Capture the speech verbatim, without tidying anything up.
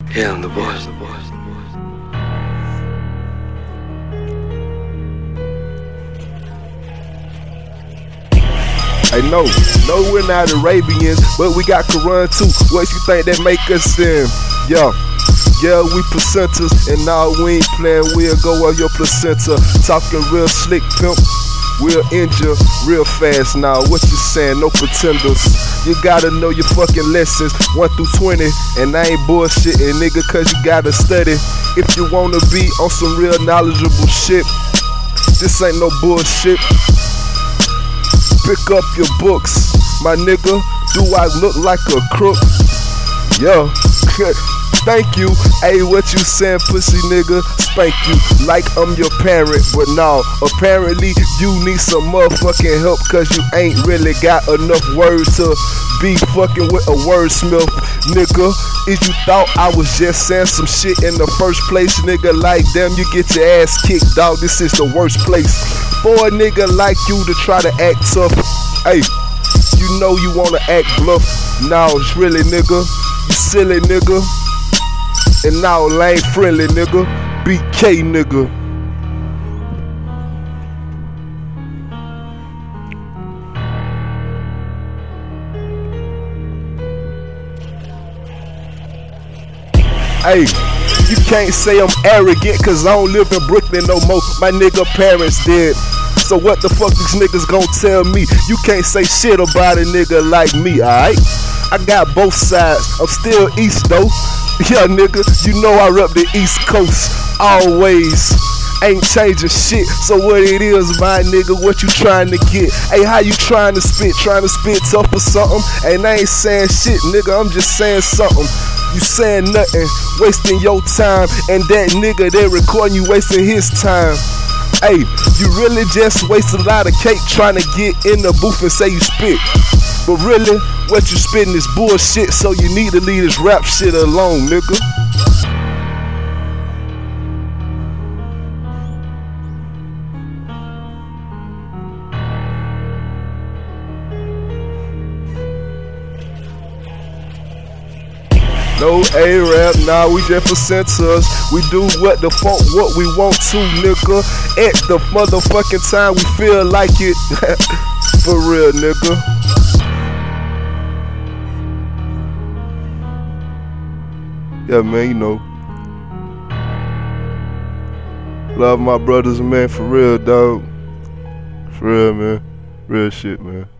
Yeah, I'm the boss. The boss. Hey, no, no, we're not Arabians, but we got Quran too. What you think that make us then? Yeah, yeah, we placentas, and now we ain't playing, we'll go on your placenta. Talking real slick, pimp, we'll injure real fast now. What you saying? No pretenders. You gotta know your fucking lessons, one through twenty, and I ain't bullshitting, nigga, cause you gotta study. If you wanna be on some real knowledgeable shit, this ain't no bullshit. Pick up your books, my nigga. Do I look like a crook? Yeah. Thank you. Hey, what you saying, pussy nigga? Spank you like I'm your parent. But no, apparently you need some motherfucking help, cause you ain't really got enough words to be fucking with a wordsmith, nigga. Is you thought I was just saying some shit in the first place, nigga? Like, damn, you get your ass kicked, dog. This is the worst place for a nigga like you to try to act tough. Hey, you know you wanna act bluff. Now it's really, nigga, you silly nigga. And now lame friendly nigga, B K nigga. Hey, you can't say I'm arrogant, cause I don't live in Brooklyn no more. My nigga parents did. So what the fuck these niggas gon' tell me? You can't say shit about a nigga like me, alright? I got both sides, I'm still East though. Yeah, nigga, you know I rep the East Coast, always. Ain't changing shit, so what it is, my nigga, what you trying to get? Hey, how you trying to spit? Trying to spit tough or something? And I ain't saying shit, nigga, I'm just saying something. You saying nothing, wasting your time, and that nigga they recording you wasting his time. Hey, you really just waste a lot of cake trying to get in the booth and say you spit. But really, what you spitting is bullshit, so you need to leave this rap shit alone, nigga. No A-rap, nah, we just placentas. We do what the fuck, what we want to, nigga. At the motherfucking time we feel like it. For real, nigga. Yeah, man, you know. Love my brothers, man, for real, dog. For real, man. Real shit, man.